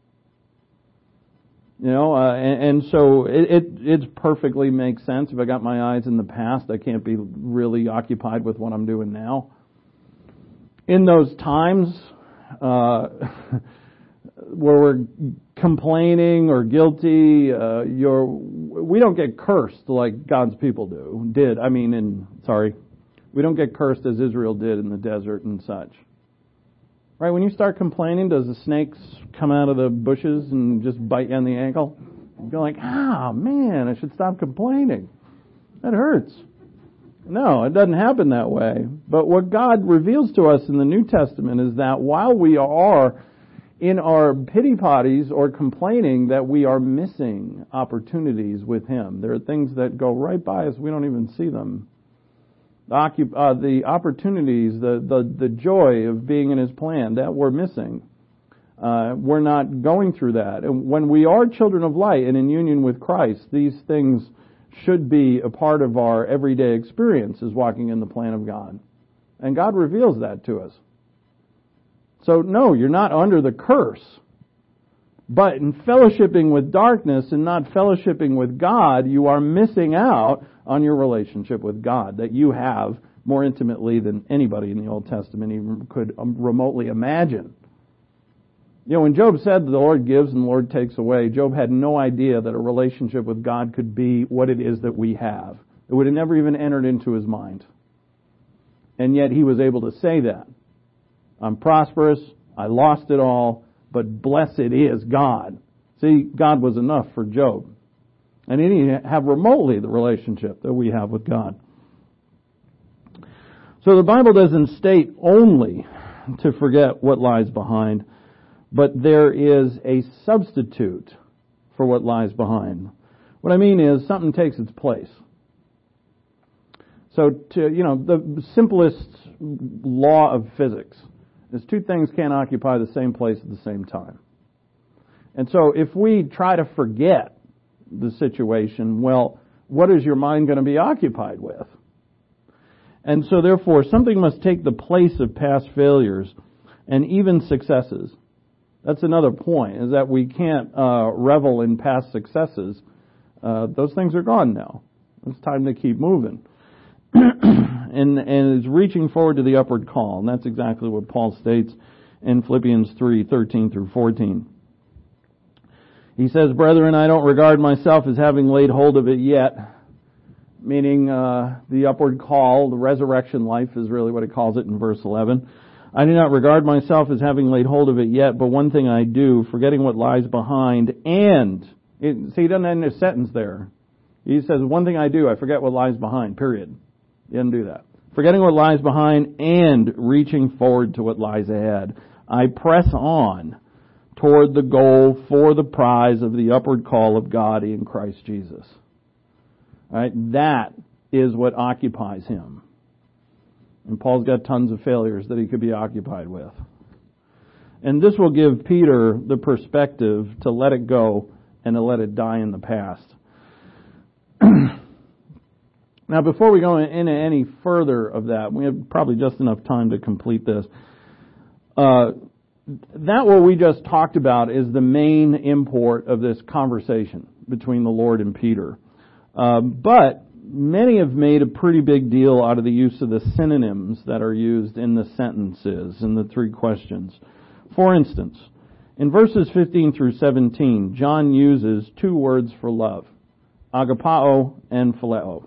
You know, and so it perfectly makes sense. If I got my eyes in the past, I can't be really occupied with what I'm doing now. In those times where we're complaining or guilty, we don't get cursed like God's people did. We don't get cursed as Israel did in the desert and such. Right? When you start complaining, does the snakes come out of the bushes and just bite you on the ankle? You're like, man, I should stop complaining. That hurts. No, it doesn't happen that way. But what God reveals to us in the New Testament is that while we are in our pity potties or complaining, that we are missing opportunities with Him. There are things that go right by us, we don't even see them. The opportunities, the joy of being in His plan, that we're missing. We're not going through that. And when we are children of light and in union with Christ, these things should be a part of our everyday experience as walking in the plan of God. And God reveals that to us. So no, you're not under the curse. But in fellowshipping with darkness and not fellowshipping with God, you are missing out on your relationship with God that you have more intimately than anybody in the Old Testament even could remotely imagine. When Job said the Lord gives and the Lord takes away, Job had no idea that a relationship with God could be what it is that we have. It would have never even entered into his mind. And yet he was able to say that. I'm prosperous, I lost it all, but blessed is God. See, God was enough for Job. And he didn't have remotely the relationship that we have with God. So the Bible doesn't state only to forget what lies behind, but there is a substitute for what lies behind. What I mean is something takes its place. So the simplest law of physics is two things can't occupy the same place at the same time. And so if we try to forget the situation, well, what is your mind going to be occupied with? And so therefore, something must take the place of past failures and even successes. That's another point, is that we can't revel in past successes. Those things are gone now. It's time to keep moving. and it's reaching forward to the upward call. And that's exactly what Paul states in Philippians 3:13 through 14. He says, "Brethren, I don't regard myself as having laid hold of it yet," meaning the upward call, the resurrection life is really what he calls it in verse 11. "I do not regard myself as having laid hold of it yet, but one thing I do, forgetting what lies behind and..." See, he doesn't end a sentence there. He says, one thing I do, I forget what lies behind, period. He doesn't do that. "Forgetting what lies behind and reaching forward to what lies ahead, I press on toward the goal for the prize of the upward call of God in Christ Jesus." All right? That is what occupies him. And Paul's got tons of failures that he could be occupied with. And this will give Peter the perspective to let it go and to let it die in the past. Now, before we go into any further of that, we have probably just enough time to complete this. That what we just talked about is the main import of this conversation between the Lord and Peter. But many have made a pretty big deal out of the use of the synonyms that are used in the sentences, in the three questions. For instance, in verses 15 through 17, John uses two words for love, agapao and phileo.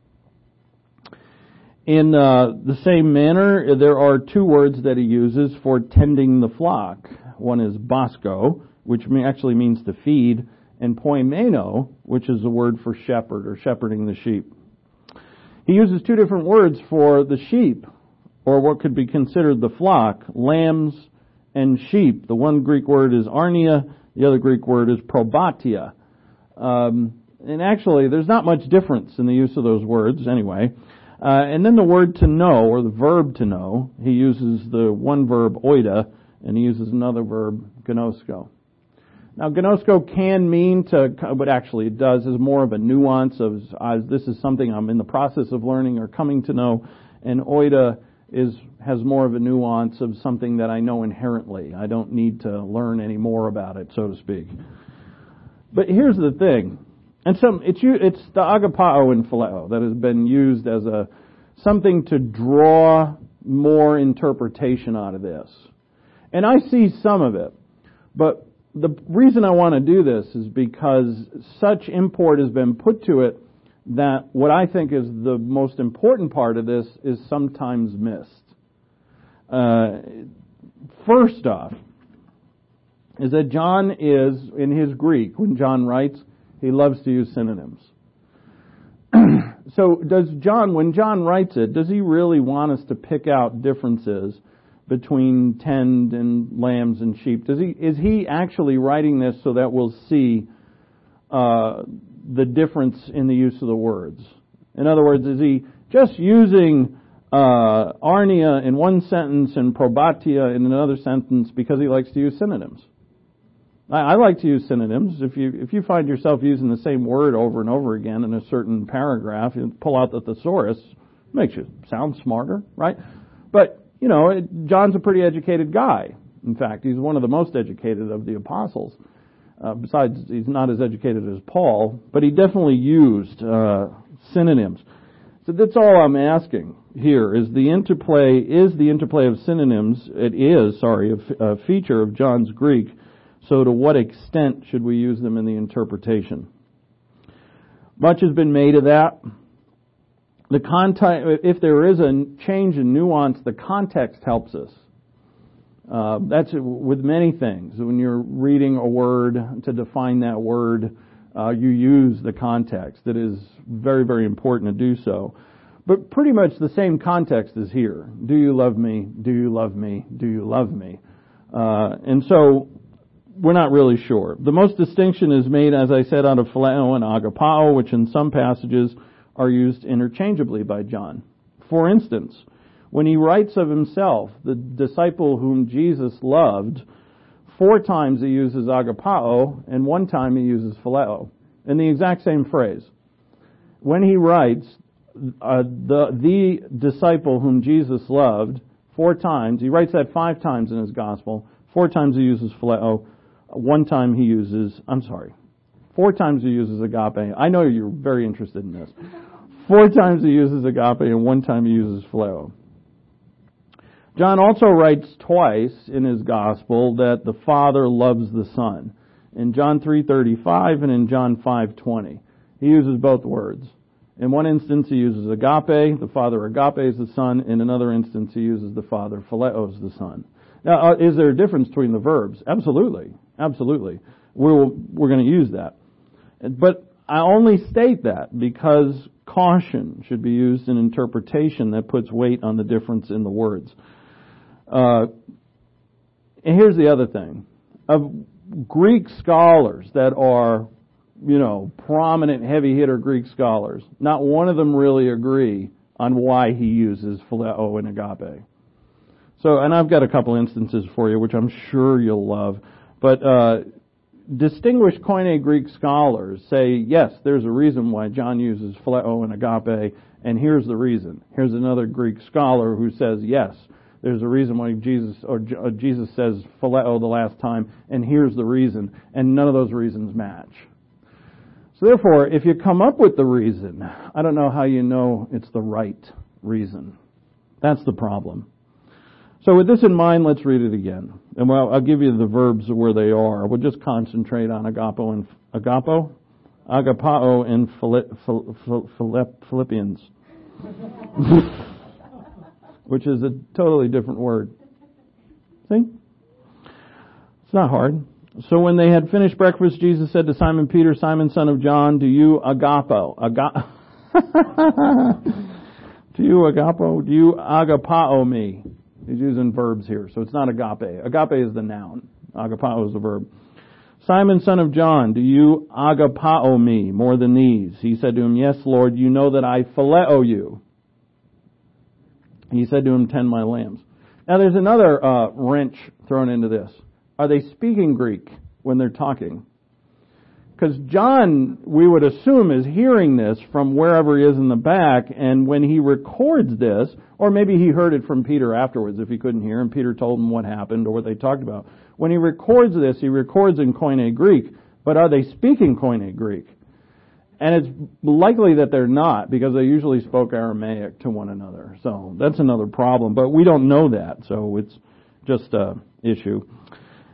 In the same manner, there are two words that he uses for tending the flock. One is basko, which actually means to feed, and poimeno, which is the word for shepherd or shepherding the sheep. He uses two different words for the sheep, or what could be considered the flock, lambs and sheep. The one Greek word is arnia, the other Greek word is probatia. And actually, there's not much difference in the use of those words anyway. And then the word to know, or the verb to know, he uses the one verb oida, and he uses another verb gnosko. Now, gnosko can mean to, but actually it does, is more of a nuance of this is something I'm in the process of learning or coming to know, and oida has more of a nuance of something that I know inherently. I don't need to learn any more about it, so to speak. But here's the thing. And it's the agapao and phileo that has been used as something to draw more interpretation out of this. And I see some of it. But the reason I want to do this is because such import has been put to it that what I think is the most important part of this is sometimes missed. First off, is that John is, in his Greek, when John writes, he loves to use synonyms. So when John writes it, does he really want us to pick out differences between tend and lambs and sheep? Is he actually writing this so that we'll see the difference in the use of the words? In other words, is he just using arnia in one sentence and probatia in another sentence because he likes to use synonyms? I like to use synonyms. If you find yourself using the same word over and over again in a certain paragraph, you pull out the thesaurus, makes you sound smarter, right? But, John's a pretty educated guy. In fact, he's one of the most educated of the apostles. Besides, he's not as educated as Paul, but he definitely used synonyms. So that's all I'm asking here, is the interplay of synonyms, a feature of John's Greek. So to what extent should we use them in the interpretation? Much has been made of that. The context, if there is a change in nuance, the context helps us. That's with many things. When you're reading a word, to define that word, you use the context. It is very, very important to do so. But pretty much the same context is here. Do you love me? Do you love me? Do you love me? And so we're not really sure. The most distinction is made, as I said, out of phileo and agapao, which in some passages are used interchangeably by John. For instance, when he writes of himself, the disciple whom Jesus loved, 4 times he uses agapao, and 1 time he uses phileo, in the exact same phrase. When he writes, the disciple whom Jesus loved, 4 times, he writes that 5 times in his gospel, 4 times he uses phileo, 4 times he uses agape. I know you're very interested in this. 4 times he uses agape and 1 time he uses phileo. John also writes twice in his gospel that the Father loves the Son. In John 3:35 and in John 5:20. He uses both words. In one instance he uses agape, the Father agapes the Son. In another instance he uses the Father phileos the Son. Now, is there a difference between the verbs? Absolutely. Absolutely. We're going to use that. But I only state that because caution should be used in interpretation that puts weight on the difference in the words. And here's the other thing. Of Greek scholars that are, prominent heavy hitter Greek scholars, not one of them really agree on why he uses phileo and agape. So, and I've got a couple instances for you, which I'm sure you'll love. But distinguished Koine Greek scholars say, yes, there's a reason why John uses phileo and agape, and here's the reason. Here's another Greek scholar who says, yes, there's a reason why Jesus says phileo the last time, and here's the reason. And none of those reasons match. So therefore, if you come up with the reason, I don't know how you know it's the right reason. That's the problem. So with this in mind, let's read it again. And I'll give you the verbs where they are. We'll just concentrate on agapao and Philippians, which is a totally different word. See? It's not hard. So when they had finished breakfast, Jesus said to Simon Peter, Simon, son of John, do you agapao me? He's using verbs here, so it's not agape. Agape is the noun. Agapao is the verb. Simon, son of John, do you agapao me more than these? He said to him, yes, Lord, you know that I phileo you. He said to him, tend my lambs. Now there's another wrench thrown into this. Are they speaking Greek when they're talking? Because John, we would assume, is hearing this from wherever he is in the back, and when he records this, or maybe he heard it from Peter afterwards if he couldn't hear, and Peter told him what happened or what they talked about. When he records this, he records in Koine Greek, but are they speaking Koine Greek? And it's likely that they're not, because they usually spoke Aramaic to one another. So that's another problem, but we don't know that, so it's just an issue.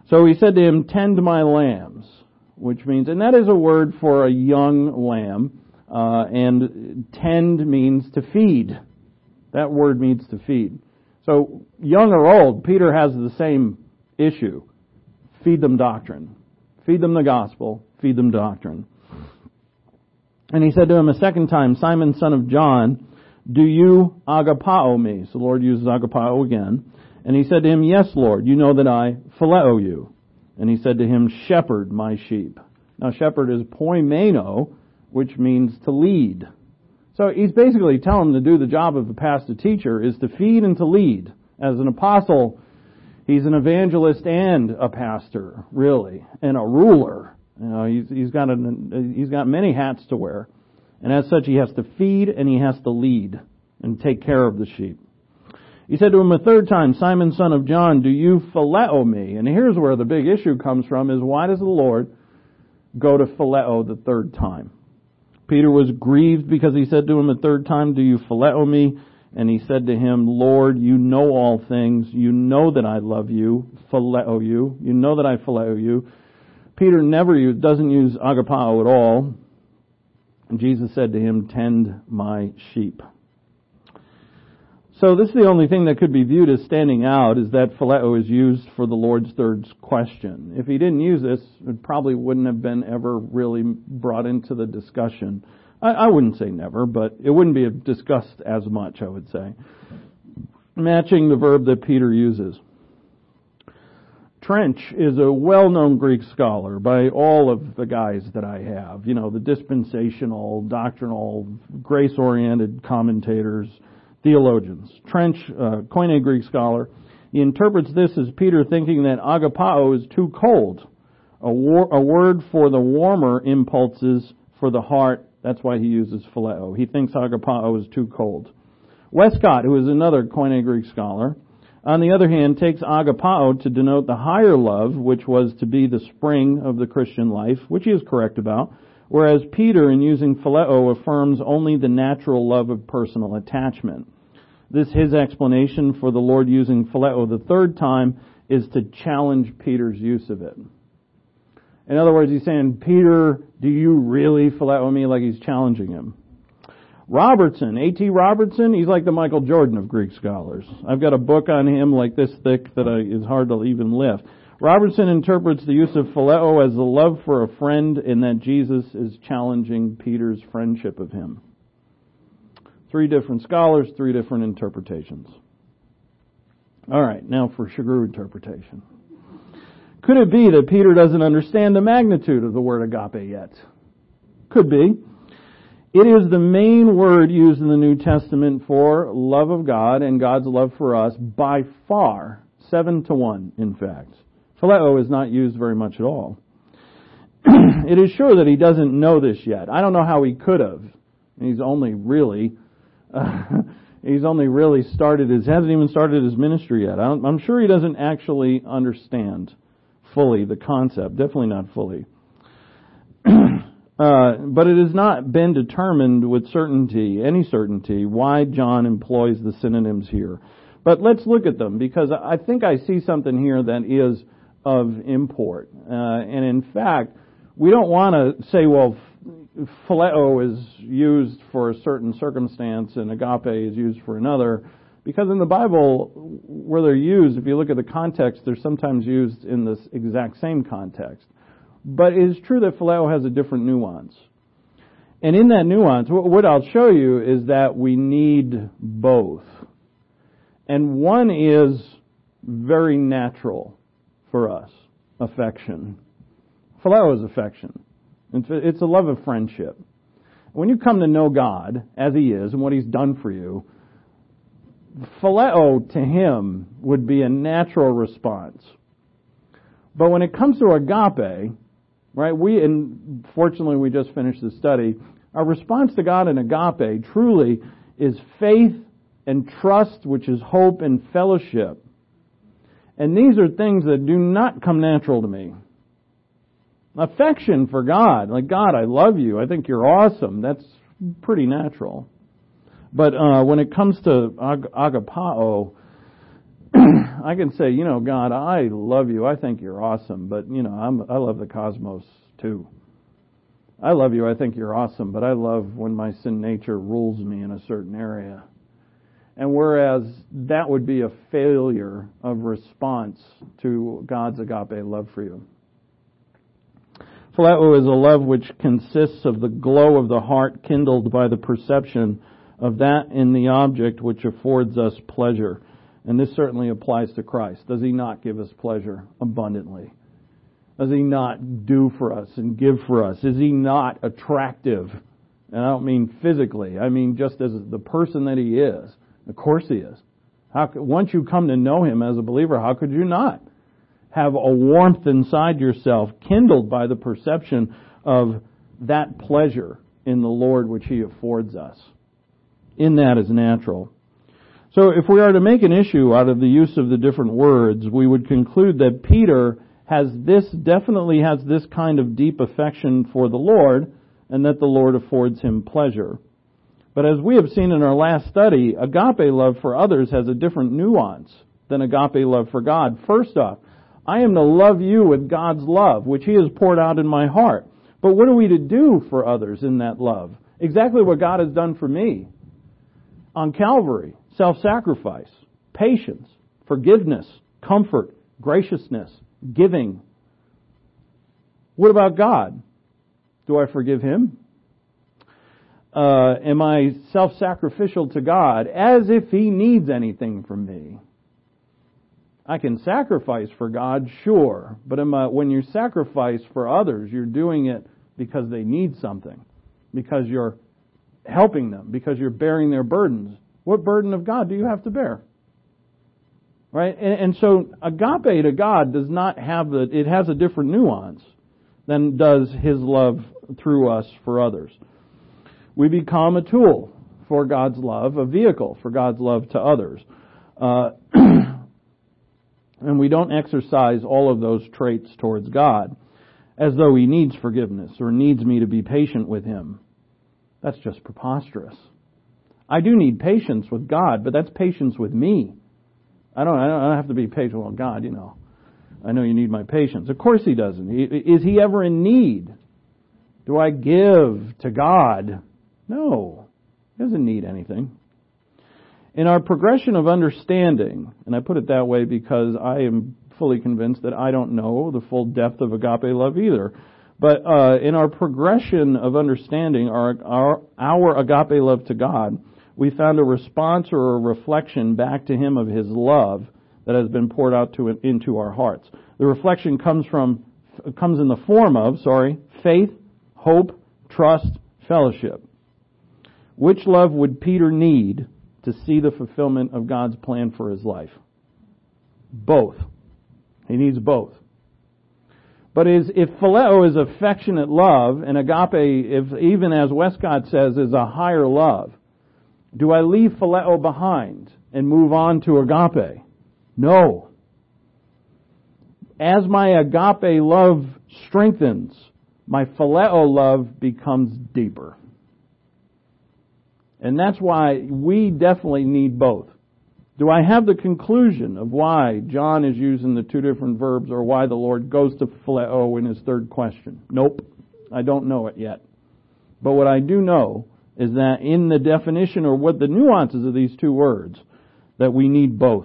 So he said to him, tend my lambs, which means, and that is a word for a young lamb, and tend means to feed. That word means to feed. So young or old, Peter has the same issue. Feed them doctrine. Feed them the gospel. Feed them doctrine. And he said to him a second time, Simon, son of John, do you agapao me? So the Lord uses agapao again. And he said to him, yes, Lord, you know that I phileo you. And he said to him, shepherd my sheep. Now shepherd is poimeno, which means to lead. So he's basically telling him to do the job of a pastor teacher is to feed and to lead. As an apostle, he's an evangelist and a pastor, really, and a ruler. You know, he's got many hats to wear. And as such, he has to feed and he has to lead and take care of the sheep. He said to him a third time, Simon, son of John, do you phileo me? And here's where the big issue comes from, is why does the Lord go to phileo the third time? Peter was grieved because he said to him a third time, do you phileo me? And he said to him, Lord, you know all things. You know that I love you, phileo you. You know that I phileo you. Peter doesn't use agapao at all. And Jesus said to him, tend my sheep. So this is the only thing that could be viewed as standing out, is that phileo is used for the Lord's third question. If he didn't use this, it probably wouldn't have been ever really brought into the discussion. I wouldn't say never, but it wouldn't be discussed as much, I would say. Matching the verb that Peter uses. Trench is a well-known Greek scholar by all of the guys that I have. You know, the dispensational, doctrinal, grace-oriented commentators, theologians. Trench, Koine Greek scholar, he interprets this as Peter thinking that agapao is too cold, a word for the warmer impulses for the heart. That's why he uses phileo. He thinks agapao is too cold. Westcott, who is another Koine Greek scholar, on the other hand, takes agapao to denote the higher love, which was to be the spring of the Christian life, which he is correct about, whereas Peter, in using phileo, affirms only the natural love of personal attachment. His explanation for the Lord using phileo the third time is to challenge Peter's use of it. In other words, he's saying, Peter, do you really phileo me? Like he's challenging him. Robertson, A.T. Robertson, he's like the Michael Jordan of Greek scholars. I've got a book on him like this thick that is hard to even lift. Robertson interprets the use of phileo as the love for a friend, in that Jesus is challenging Peter's friendship of him. 3 different scholars, 3 different interpretations. All right, now for Shagru interpretation. Could it be that Peter doesn't understand the magnitude of the word agape yet? Could be. It is the main word used in the New Testament for love of God and God's love for us by far, 7-1, in fact. Phileo is not used very much at all. It is sure that he doesn't know this yet. I don't know how he could have. He's only really hasn't even started his ministry yet. I'm sure he doesn't actually understand fully the concept. Definitely not fully. But it has not been determined with any certainty, why John employs the synonyms here. But let's look at them, because I think I see something here that is of import. And in fact, we don't want to say, well, phileo is used for a certain circumstance and agape is used for another, because in the Bible, where they're used, if you look at the context, they're sometimes used in this exact same context. But it is true that phileo has a different nuance. And in that nuance, what I'll show you is that we need both. And one is very natural for us, affection. Phileo is affection. It's a love of friendship. When you come to know God as He is and what He's done for you, phileo to Him would be a natural response. But when it comes to agape, right, fortunately we just finished the study, our response to God in agape truly is faith and trust, which is hope and fellowship. And these are things that do not come natural to me. Affection for God, like, God, I love you, I think you're awesome, that's pretty natural. But when it comes to agapao, I can say, God, I love you. I think you're awesome, but, I love the cosmos too. I love you. I think you're awesome, but I love when my sin nature rules me in a certain area. And whereas that would be a failure of response to God's agape love for you. Phileo is a love which consists of the glow of the heart kindled by the perception of that in the object which affords us pleasure. And this certainly applies to Christ. Does He not give us pleasure abundantly? Does He not do for us and give for us? Is He not attractive? And I don't mean physically. I mean just as the person that He is. Of course He is. Once you come to know Him as a believer, how could you not have a warmth inside yourself kindled by the perception of that pleasure in the Lord which He affords us? In that is natural. So if we are to make an issue out of the use of the different words, we would conclude that Peter definitely has this kind of deep affection for the Lord, and that the Lord affords him pleasure. But as we have seen in our last study, agape love for others has a different nuance than agape love for God. First off, I am to love you with God's love, which He has poured out in my heart. But what are we to do for others in that love? Exactly what God has done for me. On Calvary, self-sacrifice, patience, forgiveness, comfort, graciousness, giving. What about God? Do I forgive Him? Am I self-sacrificial to God as if He needs anything from me? I can sacrifice for God, sure, but when you sacrifice for others, you're doing it because they need something, because you're helping them, because you're bearing their burdens. What burden of God do you have to bear? Right? And so agape to God does not have it has a different nuance than does His love through us for others. We become a tool for God's love, a vehicle for God's love to others. And we don't exercise all of those traits towards God as though He needs forgiveness or needs me to be patient with Him. That's just preposterous. I do need patience with God, but that's patience with me. I don't have to be patient with God, I know you need my patience. Of course He doesn't. Is He ever in need? Do I give to God? No. He doesn't need anything. In our progression of understanding, and I put it that way because I am fully convinced that I don't know the full depth of agape love either, but in our progression of understanding our agape love to God, we found a response or a reflection back to Him of His love that has been poured out into our hearts. The reflection comes in the form of, faith, hope, trust, fellowship. Which love would Peter need to see the fulfillment of God's plan for his life? Both. He needs both. But if phileo is affectionate love, and agape, even as Westcott says, is a higher love, do I leave phileo behind and move on to agape? No. As my agape love strengthens, my phileo love becomes deeper. And that's why we definitely need both. Do I have the conclusion of why John is using the two different verbs or why the Lord goes to phileo in his third question? Nope. I don't know it yet. But what I do know is that in the definition or what the nuances of these two words, that we need both.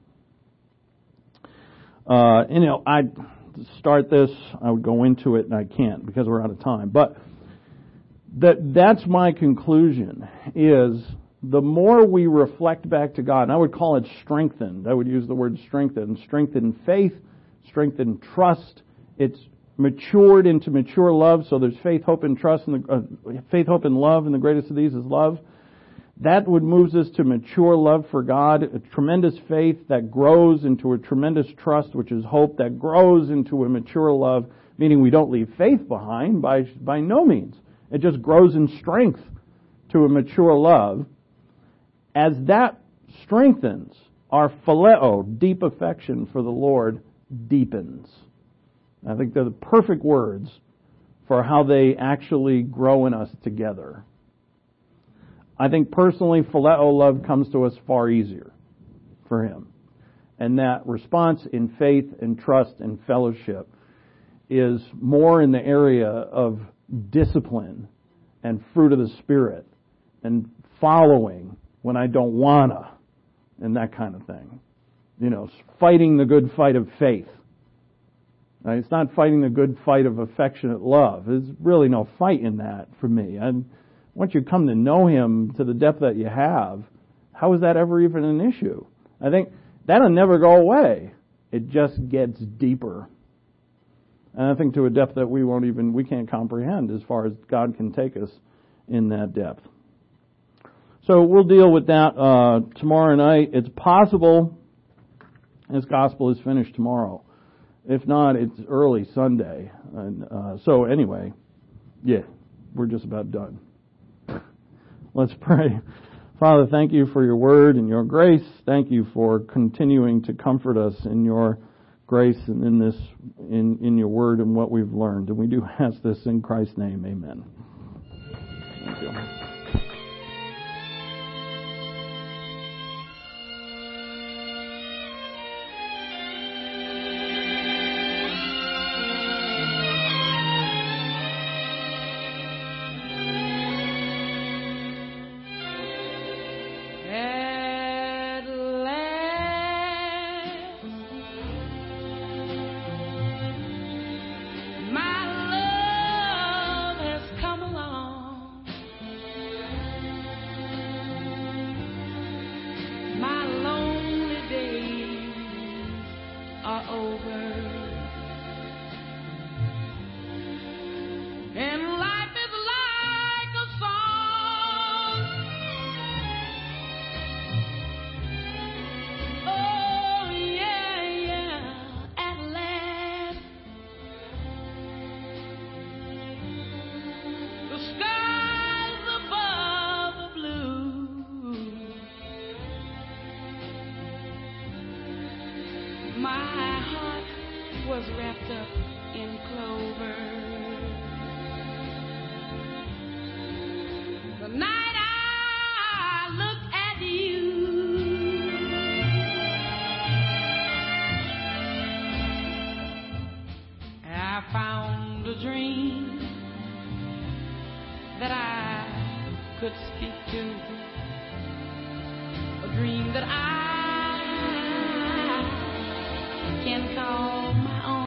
I'd start this, I would go into it, and I can't because we're out of time. But that's my conclusion, is the more we reflect back to God, and I would call it strengthened. I would use the word strengthened. Strengthened faith, strengthened trust. It's matured into mature love. So there's faith, hope, and trust. Faith, hope, and love, and the greatest of these is love. That would move us to mature love for God, a tremendous faith that grows into a tremendous trust, which is hope, that grows into a mature love, meaning we don't leave faith behind by no means. It just grows in strength to a mature love. As that strengthens, our phileo, deep affection for the Lord, deepens. I think they're the perfect words for how they actually grow in us together. I think personally, phileo love comes to us far easier for Him. And that response in faith and trust and fellowship is more in the area of discipline and fruit of the Spirit and following when I don't wanna and that kind of thing. Fighting the good fight of faith. Right? It's not fighting the good fight of affectionate love. There's really no fight in that for me. And once you come to know Him to the depth that you have, how is that ever even an issue? I think that'll never go away. It just gets deeper. And I think to a depth that we can't comprehend as far as God can take us in that depth. So we'll deal with that tomorrow night. It's possible this gospel is finished tomorrow. If not, it's early Sunday. And so anyway, we're just about done. Let's pray. Father, thank you for your word and your grace. Thank you for continuing to comfort us in your grace and in your word and what we've learned. And we do ask this in Christ's name. Amen. Thank you. My heart was wrapped up in clover. The night I looked at you, I found a dream that I could speak to.